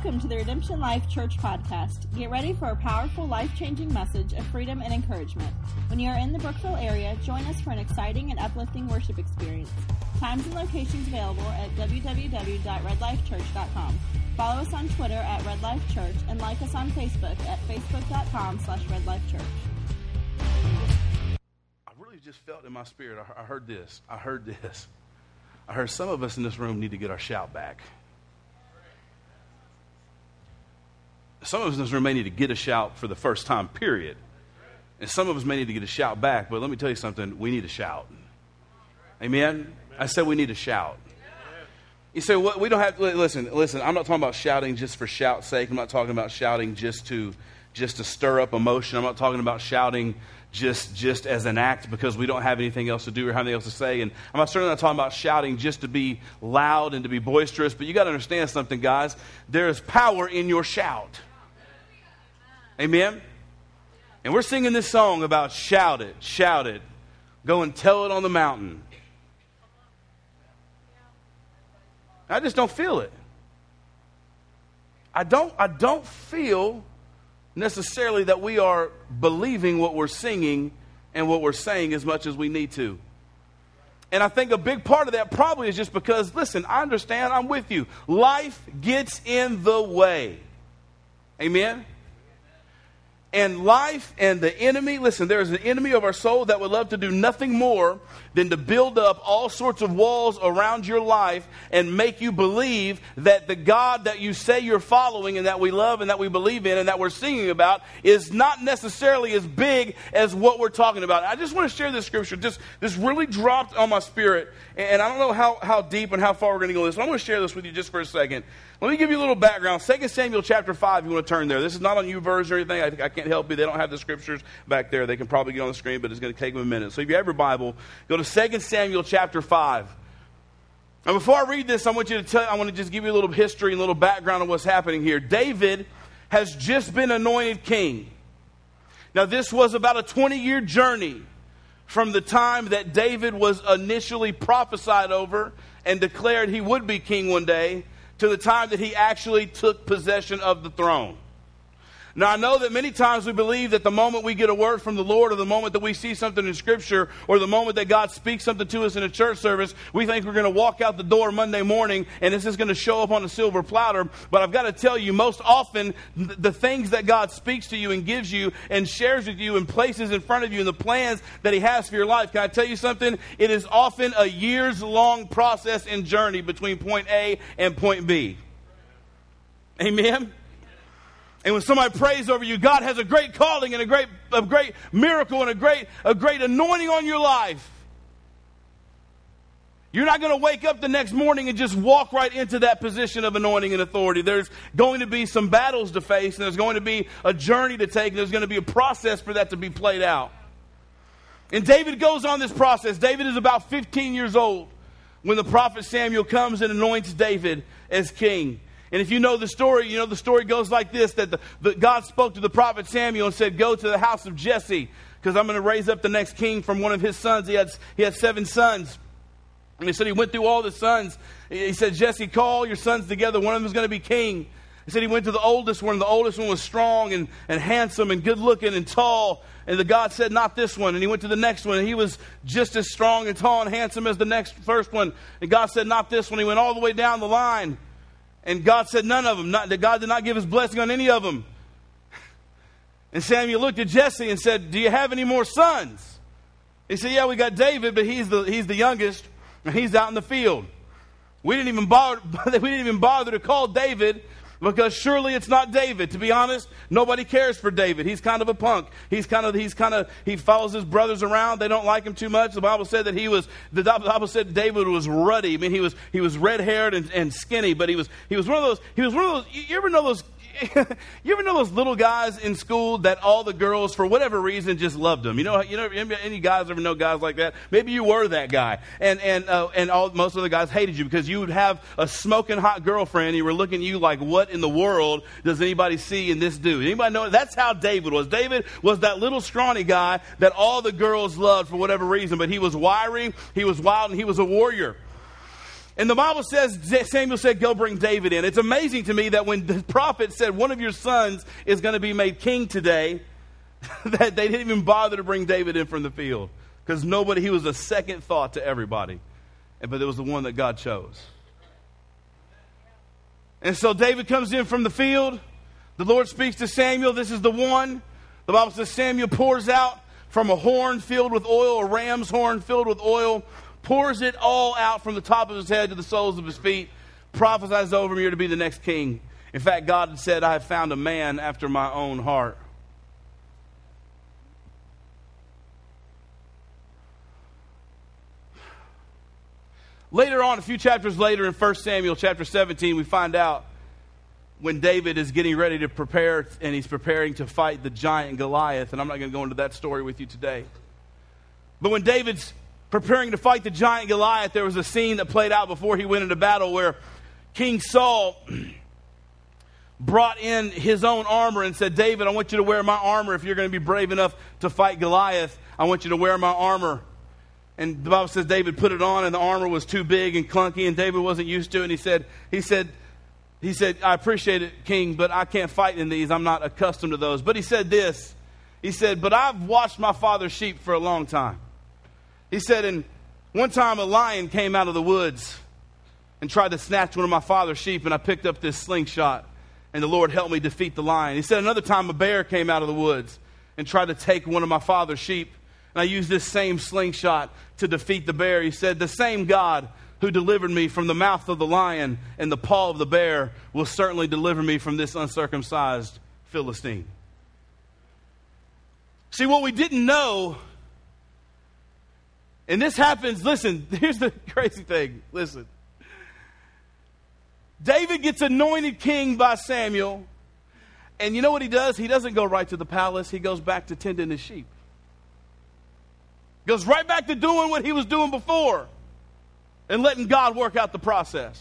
Welcome to the Redemption Life Church podcast. Get ready for a powerful, life-changing message of freedom and encouragement. When you are in the Brookville area, join us for an exciting and uplifting worship experience. Times and locations available at www.redlifechurch.com. Follow us on Twitter at Red Life Church and like us on Facebook at facebook.com/redlifechurch. I really just felt in my spirit, I heard this. I heard some of us in this room need to get our shout back. Some of us in this room may need to get a shout for the first time, period. And some of us may need to get a shout back, but let me tell you something, we need a shout. Amen? I said we need a shout. You say, well, we don't have, listen, I'm not talking about shouting just for shout's sake. I'm not talking about shouting just to stir up emotion. I'm not talking about shouting just as an act because we don't have anything else to do or have anything else to say. And I'm certainly not talking about shouting just to be loud and to be boisterous, but you got to understand something, guys. There is power in your shout. Amen? And we're singing this song about shout it, go and tell it on the mountain. I just don't feel it. I don't feel necessarily that we are believing what we're singing and what we're saying as much as we need to. And I think a big part of that probably is just because, listen, I understand, I'm with you. Life gets in the way. Amen? And life and the enemy, listen, there is an enemy of our soul that would love to do nothing more than to build up all sorts of walls around your life and make you believe that the God that you say you're following and that we love and that we believe in and that we're singing about is not necessarily as big as what we're talking about. I just want to share this scripture. This really dropped on my spirit, and I don't know how deep and how far we're going to go with this, but I'm going to share this with you just for a second. Let me give you a little background. 2 Samuel chapter 5, if you want to turn there. This is not on YouVersion or anything. I can't help you. They don't have the scriptures back there. They can probably get on the screen, but it's going to take them a minute. So if you have your Bible, go to 2 Samuel chapter 5. Now before I read this, I want to just give you a little history and a little background on what's happening here. David has just been anointed king. Now this was about a 20-year journey from the time that David was initially prophesied over and declared he would be king one day to the time that he actually took possession of the throne. Now, I know that many times we believe that the moment we get a word from the Lord or the moment that we see something in Scripture or the moment that God speaks something to us in a church service, we think we're going to walk out the door Monday morning and this is going to show up on a silver platter. But I've got to tell you, most often, the things that God speaks to you and gives you and shares with you and places in front of you and the plans that He has for your life, can I tell you something? It is often a years-long process and journey between point A and point B. Amen? And when somebody prays over you, God has a great calling and a great miracle and a great anointing on your life. You're not going to wake up the next morning and just walk right into that position of anointing and authority. There's going to be some battles to face, and there's going to be a journey to take, and there's going to be a process for that to be played out. And David goes on this process. David is about 15 years old when the prophet Samuel comes and anoints David as king. And if you know the story, you know the story goes like this, that God spoke to the prophet Samuel and said, go to the house of Jesse, because I'm going to raise up the next king from one of his sons. He had 7 sons. And he said he went through all the sons. He said, Jesse, call your sons together. One of them is going to be king. He said he went to the oldest one. The oldest one was strong and handsome and good looking and tall. And the God said, not this one. And he went to the next one. And he was just as strong and tall and handsome as the first one. And God said, not this one. He went all the way down the line. And God said none of them. That God did not give His blessing on any of them. And Samuel looked at Jesse and said, do you have any more sons? He said, yeah, we got David, but he's the youngest, and he's out in the field. We didn't even bother to call David because surely it's not David. To be honest, nobody cares for David. He's kind of a punk. He follows his brothers around. They don't like him too much. The Bible said that David was ruddy. I mean, he was red-haired and skinny, but he was one of those. You ever know those? You ever know those little guys in school that all the girls, for whatever reason, just loved them? You know, any guys ever know guys like that? Maybe you were that guy, and most of the guys hated you because you would have a smoking hot girlfriend. And you were looking at you like, what in the world does anybody see in this dude? Anybody know? That's how David was. David was that little scrawny guy that all the girls loved for whatever reason, but he was wiry, he was wild, and he was a warrior. And the Bible says, Samuel said, go bring David in. It's amazing to me that when the prophet said one of your sons is going to be made king today, that they didn't even bother to bring David in from the field. Because he was a second thought to everybody. But it was the one that God chose. And so David comes in from the field. The Lord speaks to Samuel. This is the one. The Bible says Samuel pours out from a horn filled with oil, a ram's horn filled with oil, pours it all out from the top of his head to the soles of his feet, prophesies over him, you're to be the next king. In fact, God had said, I have found a man after my own heart. Later on, a few chapters later in 1 Samuel chapter 17, we find out when David is getting ready to prepare, and he's preparing to fight the giant Goliath. And I'm not going to go into that story with you today. But when David's preparing to fight the giant Goliath, there was a scene that played out before he went into battle where King Saul brought in his own armor and said, David, I want you to wear my armor. If you're going to be brave enough to fight Goliath, I want you to wear my armor. And the Bible says David put it on, and the armor was too big and clunky, and David wasn't used to it. And he said, I appreciate it, King, but I can't fight in these. I'm not accustomed to those. But he said this. He said, but I've watched my father's sheep for a long time. He said, and one time a lion came out of the woods and tried to snatch one of my father's sheep, and I picked up this slingshot, and the Lord helped me defeat the lion. He said, another time a bear came out of the woods and tried to take one of my father's sheep, and I used this same slingshot to defeat the bear. He said, the same God who delivered me from the mouth of the lion and the paw of the bear will certainly deliver me from this uncircumcised Philistine. See, what we didn't know, and this happens, listen, here's the crazy thing. Listen. David gets anointed king by Samuel, and you know what he does? He doesn't go right to the palace. He goes back to tending his sheep. Goes right back to doing what he was doing before and letting God work out the process.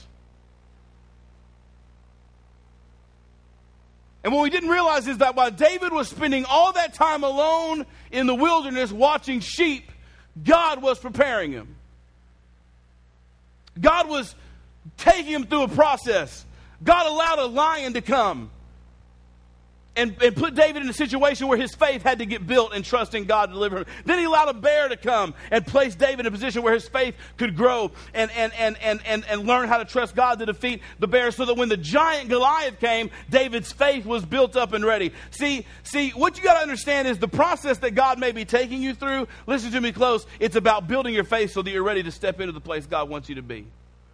And what we didn't realize is that while David was spending all that time alone in the wilderness watching sheep, God was preparing him. God was taking him through a process. God allowed a lion to come and put David in a situation where his faith had to get built and trust in God to deliver him. Then he allowed a bear to come and place David in a position where his faith could grow and learn how to trust God to defeat the bear, so that when the giant Goliath came, David's faith was built up and ready. See, what you got to understand is the process that God may be taking you through, listen to me close, it's about building your faith so that you're ready to step into the place God wants you to be.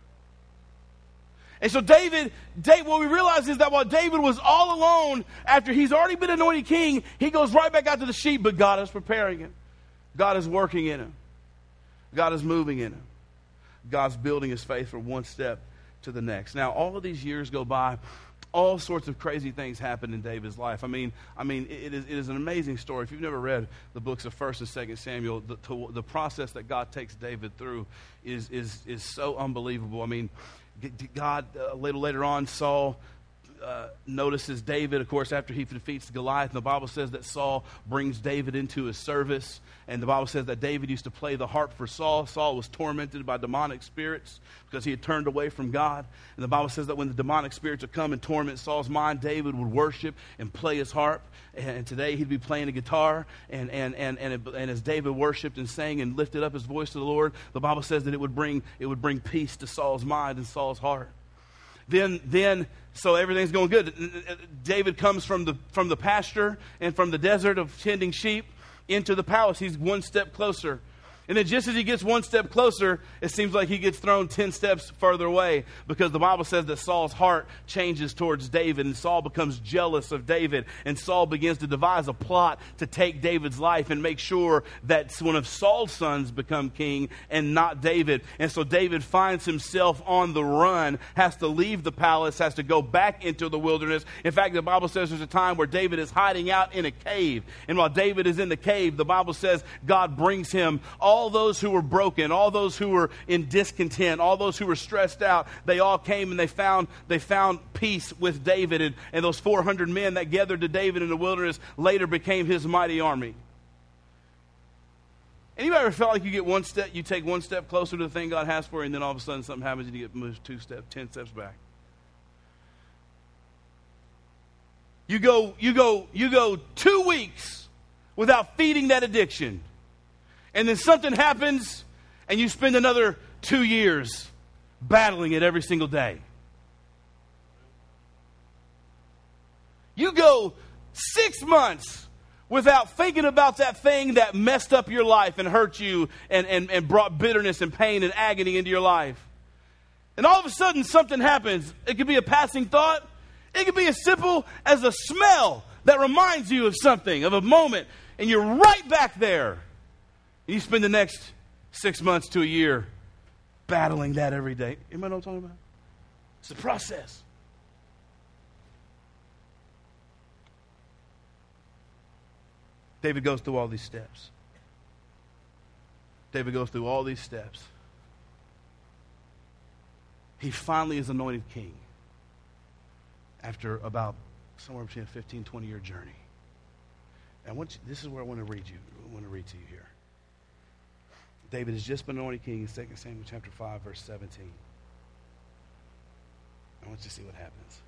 And so David, what we realize is that while David was all alone, after he's already been anointed king, he goes right back out to the sheep, but God is preparing him. God is working in him. God is moving in him. God's building his faith from one step to the next. Now, all of these years go by. All sorts of crazy things happen in David's life. I mean, it is an amazing story. If you've never read the books of 1 and 2 Samuel, the process that God takes David through is so unbelievable. I mean, God, later on, Saul notices David, of course, after he defeats Goliath. And the Bible says that Saul brings David into his service. And the Bible says that David used to play the harp for Saul. Saul was tormented by demonic spirits because he had turned away from God. And the Bible says that when the demonic spirits would come and torment Saul's mind, David would worship and play his harp. And today he'd be playing a guitar. And as David worshiped and sang and lifted up his voice to the Lord, the Bible says that it would bring peace to Saul's mind and Saul's heart. Then, so everything's going good. David comes from the pasture and from the desert of tending sheep into the palace. He's one step closer. And then just as he gets one step closer, it seems like he gets thrown 10 steps further away, because the Bible says that Saul's heart changes towards David, and Saul becomes jealous of David, and Saul begins to devise a plot to take David's life and make sure that one of Saul's sons become king and not David. And so David finds himself on the run, has to leave the palace, has to go back into the wilderness. In fact, the Bible says there's a time where David is hiding out in a cave. And while David is in the cave, the Bible says God brings him all those who were broken, all those who were in discontent, all those who were stressed out. They all came and they found peace with David. And those 400 men that gathered to David in the wilderness later became his mighty army. Anybody ever felt like you get one step, you take one step closer to the thing God has for you, and then all of a sudden something happens and you get moved 2 steps, 10 steps back? You go 2 weeks without feeding that addiction. And then something happens and you spend another 2 years battling it every single day. You go 6 months without thinking about that thing that messed up your life and hurt you and brought bitterness and pain and agony into your life. And all of a sudden something happens. It could be a passing thought. It could be as simple as a smell that reminds you of something, of a moment, and you're right back there. And you spend the next 6 months to a year battling that every day. Anybody know what I'm talking about? It's a process. David goes through all these steps. David goes through all these steps. He finally is anointed king after about somewhere between a 15, 20-year journey. And this is where I want to read to you here. David has just been anointed king in 2 Samuel chapter 5, verse 17. I want you to see what happens.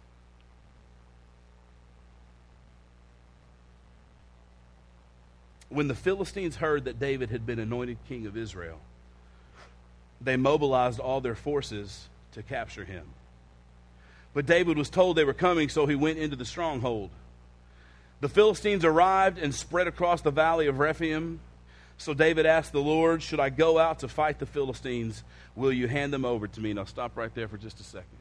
When the Philistines heard that David had been anointed king of Israel, they mobilized all their forces to capture him. But David was told they were coming, so he went into the stronghold. The Philistines arrived and spread across the valley of Rephaim. So David asked the Lord, should I go out to fight the Philistines? Will you hand them over to me? And I'll stop right there for just a second.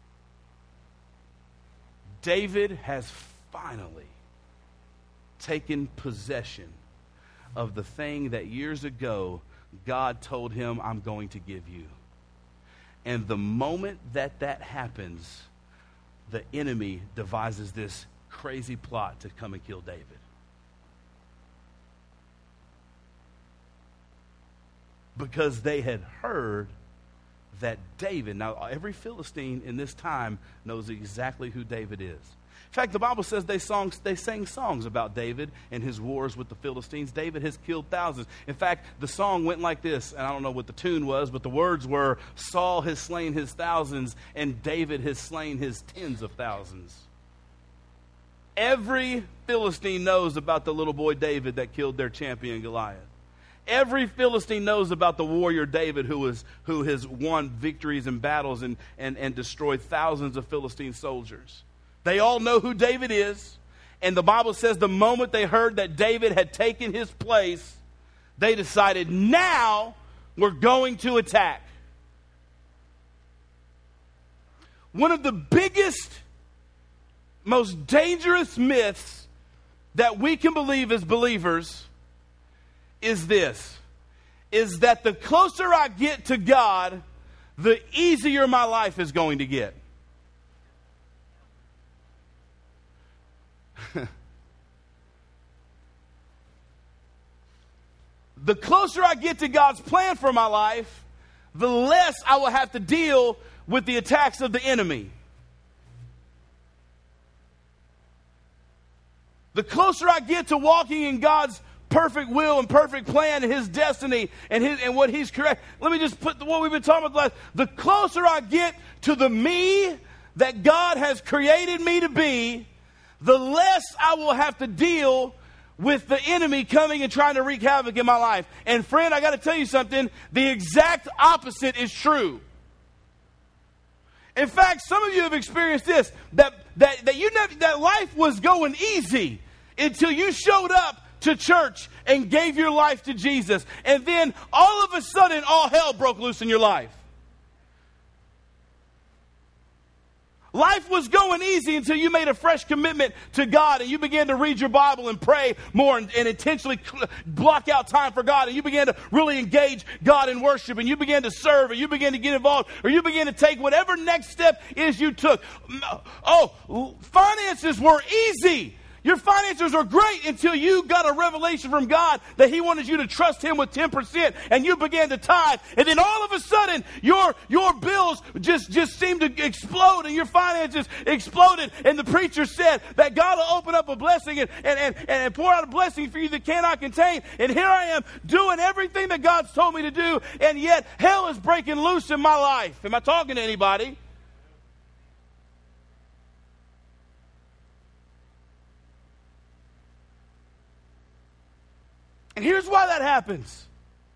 David has finally taken possession of the thing that years ago God told him, I'm going to give you. And the moment that happens, the enemy devises this crazy plot to come and kill David. Because they had heard that David, now every Philistine in this time knows exactly who David is. In fact, the Bible says they sang songs about David and his wars with the Philistines. David has killed thousands. In fact, the song went like this, and I don't know what the tune was, but the words were, Saul has slain his thousands, and David has slain his tens of thousands. Every Philistine knows about the little boy David that killed their champion Goliath. Every Philistine knows about the warrior David who has won victories and battles and destroyed thousands of Philistine soldiers. They all know who David is. And the Bible says the moment they heard that David had taken his place, they decided, now we're going to attack. One of the biggest, most dangerous myths that we can believe as believers is this, is that the closer I get to God, the easier my life is going to get. The closer I get to God's plan for my life, the less I will have to deal with the attacks of the enemy. The closer I get to walking in God's perfect will and perfect plan and His destiny and what He's created. Let me just put what we've been talking about. The closer I get to the me that God has created me to be, the less I will have to deal with the enemy coming and trying to wreak havoc in my life. And friend, I got to tell you something. The exact opposite is true. In fact, some of you have experienced this, that life was going easy until you showed up to church and gave your life to Jesus. And then all of a sudden, all hell broke loose in your life. Life was going easy until you made a fresh commitment to God and you began to read your Bible and pray more and intentionally block out time for God, and you began to really engage God in worship, and you began to serve, and you began to get involved, or you began to take whatever next step is you took. Oh, finances were easy. Your finances are great until you got a revelation from God that He wanted you to trust Him with 10%, and you began to tithe. And then all of a sudden, your bills just seemed to explode, and your finances exploded. And the preacher said that God will open up a blessing and pour out a blessing for you that cannot contain. And here I am doing everything that God's told me to do, and yet hell is breaking loose in my life. Am I talking to anybody? And here's why that happens.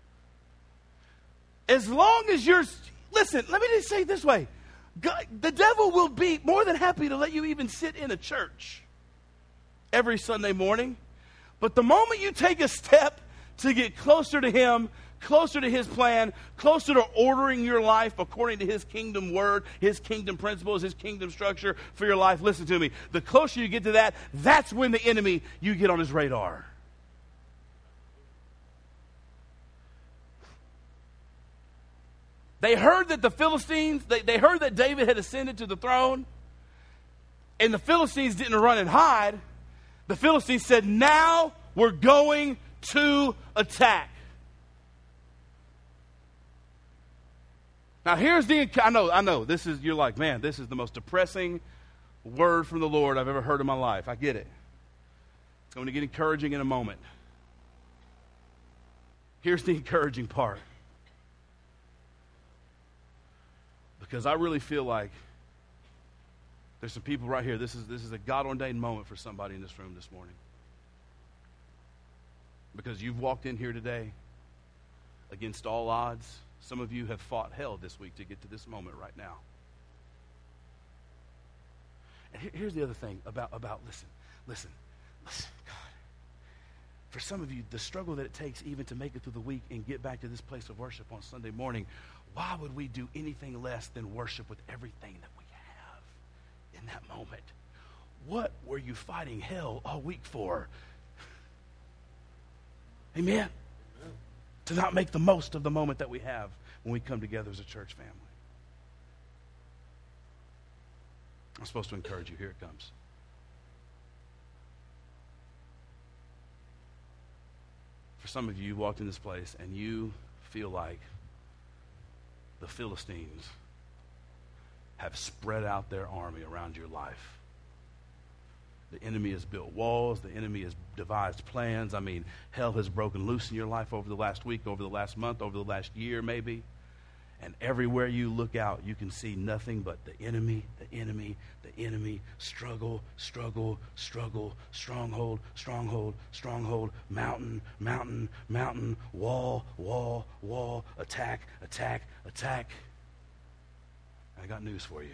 As long as you're, listen, let me just say it this way. God, the devil will be more than happy to let you even sit in a church every Sunday morning. But the moment you take a step to get closer to Him, closer to His plan, closer to ordering your life according to His kingdom word, His kingdom principles, His kingdom structure for your life, listen to me. The closer you get to that, that's when the enemy, you get on his radar. They heard that the Philistines, they heard that David had ascended to the throne, and the Philistines didn't run and hide. The Philistines said, now we're going to attack. Now here's I know, you're like, man, this is the most depressing word from the Lord I've ever heard in my life. I get it. It's going to get encouraging in a moment. Here's the encouraging part. Because I really feel like there's some people right here. This is a God-ordained moment for somebody in this room this morning. Because you've walked in here today against all odds. Some of you have fought hell this week to get to this moment right now. And here's the other thing about listen, God. For some of you, the struggle that it takes even to make it through the week and get back to this place of worship on Sunday morning, why would we do anything less than worship with everything that we have in that moment? What were you fighting hell all week for? Amen? Amen. To not make the most of the moment that we have when we come together as a church family. I'm supposed to encourage you. Here it comes. For some of you, you walked in this place and you feel like the Philistines have spread out their army around your life. The enemy has built walls. The enemy has devised plans. I mean, hell has broken loose in your life over the last week, over the last month, over the last year maybe. And everywhere you look out, you can see nothing but the enemy, the enemy, the enemy, struggle, struggle, struggle, stronghold, stronghold, stronghold, mountain, mountain, mountain, wall, wall, wall, attack, attack, attack. I got news for you.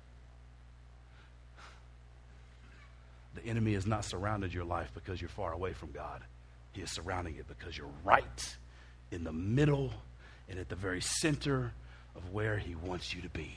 The enemy has not surrounded your life because you're far away from God. He is surrounding it because you're right in the middle and at the very center of where He wants you to be.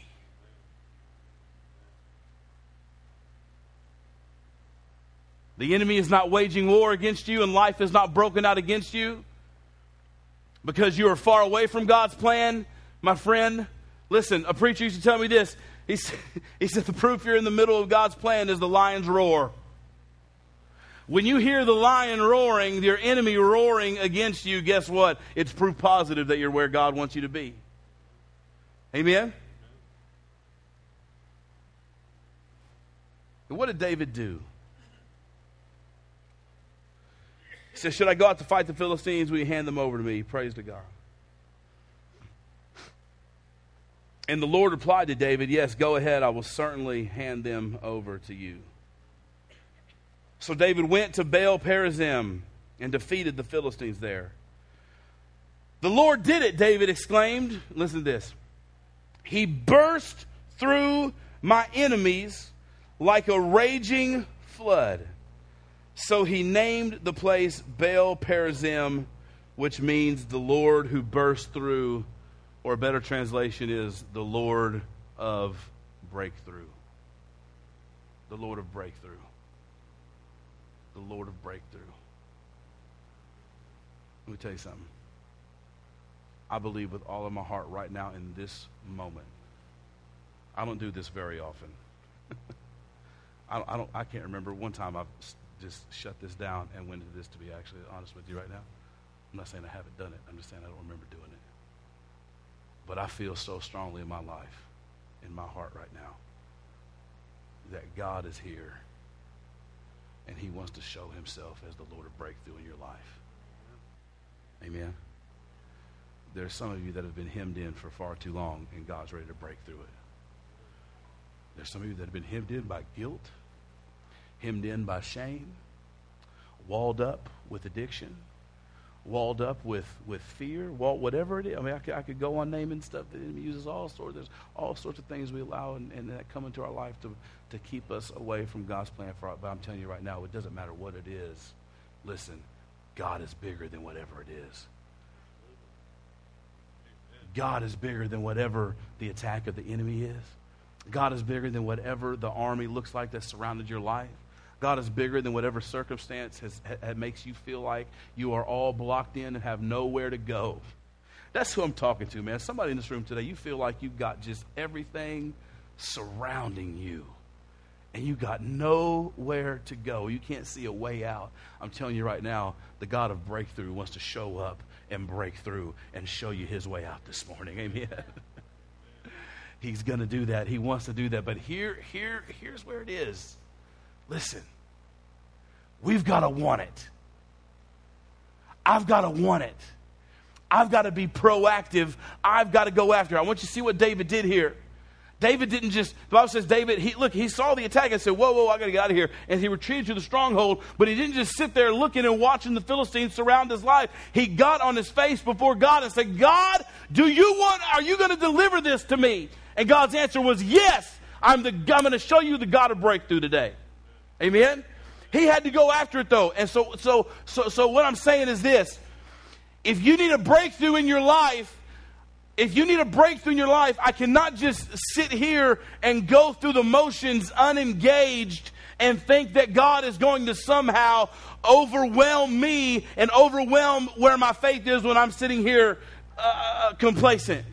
The enemy is not waging war against you, and life is not broken out against you because you are far away from God's plan. My friend, listen, a preacher used to tell me this. He said the proof you're in the middle of God's plan is the lion's roar. When you hear the lion roaring, your enemy roaring against you, guess what? It's proof positive that you're where God wants you to be. Amen? And what did David do? He said, should I go out to fight the Philistines? Will you hand them over to me? Praise to God. And the Lord replied to David, yes, go ahead. I will certainly hand them over to you. So David went to Baal Perazim and defeated the Philistines there. The Lord did it, David exclaimed. Listen to this. He burst through my enemies like a raging flood. So he named the place Baal Perazim, which means the Lord who burst through, or a better translation is the Lord of breakthrough. The Lord of breakthrough. The Lord of breakthrough. Let me tell you something. I believe with all of my heart right now in this moment. I don't do this very often. I can't remember one time I've just shut this down and went into this, to be actually honest with you right now. I'm not saying I haven't done it. I'm just saying I don't remember doing it. But I feel so strongly in my life, in my heart right now, that God is here and he wants to show himself as the Lord of breakthrough in your life. Amen. There's some of you that have been hemmed in for far too long, and God's ready to break through it. There's some of you that have been hemmed in by guilt, hemmed in by shame, walled up with addiction, walled up with fear, whatever it is. I mean, I could go on naming stuff. The enemy uses all sorts. There's all sorts of things we allow and that come into our life to keep us away from God's plan for our. But I'm telling you right now, it doesn't matter what it is. Listen, God is bigger than whatever it is. God is bigger than whatever the attack of the enemy is. God is bigger than whatever the army looks like that surrounded your life. God is bigger than whatever circumstance makes you feel like you are all blocked in and have nowhere to go. That's who I'm talking to, man. Somebody in this room today, you feel like you've got just everything surrounding you, and you got nowhere to go. You can't see a way out. I'm telling you right now, the God of breakthrough wants to show up and break through and show you his way out this morning. Amen. He's going to do that. He wants to do that. But here's where it is. Listen, we've got to want it. I've got to want it. I've got to be proactive. I've got to go after it. I want you to see what David did here. David didn't just, the Bible says David, he saw the attack and said, whoa, I got to get out of here. And he retreated to the stronghold, but he didn't just sit there looking and watching the Philistines surround his life. He got on his face before God and said, God, are you going to deliver this to me? And God's answer was, yes, I'm going to show you the God of breakthrough today. Amen? He had to go after it though. And so what I'm saying is this. If you need a breakthrough in your life, I cannot just sit here and go through the motions unengaged and think that God is going to somehow overwhelm me and overwhelm where my faith is when I'm sitting here complacent.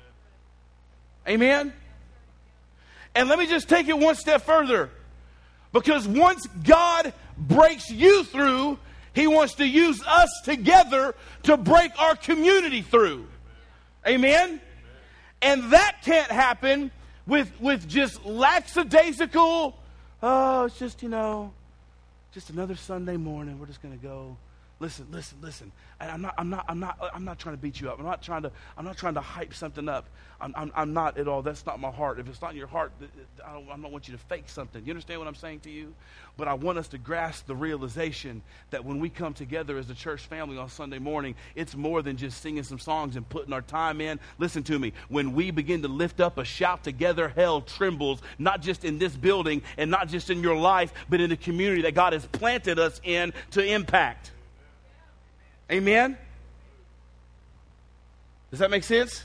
Amen? And let me just take it one step further. Because once God breaks you through, he wants to use us together to break our community through. Amen? And that can't happen with just lackadaisical, it's just, just another Sunday morning. We're just going to go. Listen. And I'm not trying to beat you up. I'm not trying to hype something up. I'm not at all. That's not my heart. If it's not in your heart, I don't want you to fake something. You understand what I'm saying to you? But I want us to grasp the realization that when we come together as a church family on Sunday morning, it's more than just singing some songs and putting our time in. Listen to me. When we begin to lift up a shout together, hell trembles, not just in this building and not just in your life, but in the community that God has planted us in to impact. Amen? Does that make sense?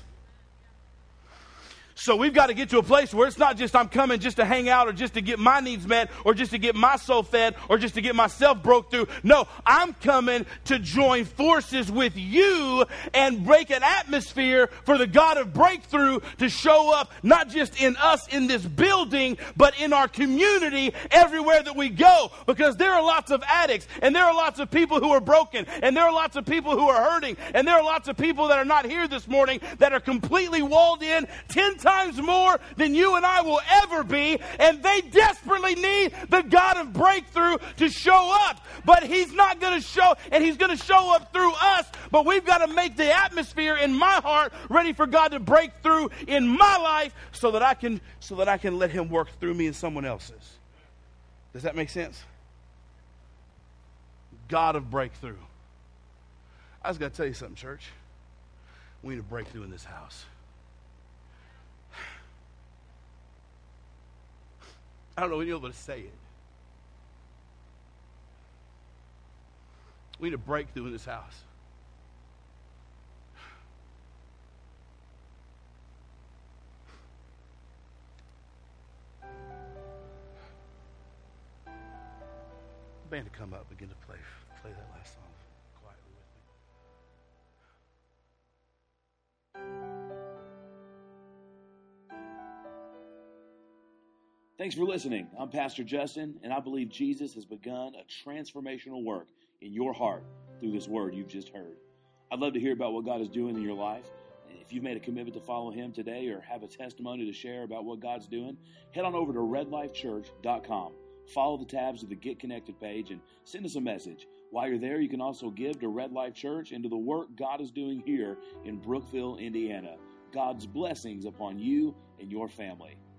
So we've got to get to a place where it's not just I'm coming just to hang out or just to get my needs met or just to get my soul fed or just to get myself broke through. No, I'm coming to join forces with you and break an atmosphere for the God of breakthrough to show up not just in us in this building, but in our community everywhere that we go. Because there are lots of addicts and there are lots of people who are broken and there are lots of people who are hurting and there are lots of people that are not here this morning that are completely walled in 10 times more than you and I will ever be, and they desperately need the God of breakthrough to show up. But he's not going to show, and he's going to show up through us, but we've got to make the atmosphere in my heart ready for God to break through in my life so that I can let him work through me and someone else's. Does that make sense? God of breakthrough. I was going to tell you something, church. We need a breakthrough in this house. I don't know when you're able to say it. We need a breakthrough in this house. Band to come up, begin to play that last song quietly with me. Thanks for listening. I'm Pastor Justin, and I believe Jesus has begun a transformational work in your heart through this word you've just heard. I'd love to hear about what God is doing in your life. If you've made a commitment to follow Him today or have a testimony to share about what God's doing, head on over to redlifechurch.com. Follow the tabs of the Get Connected page and send us a message. While you're there, you can also give to Red Life Church and to the work God is doing here in Brookville, Indiana. God's blessings upon you and your family.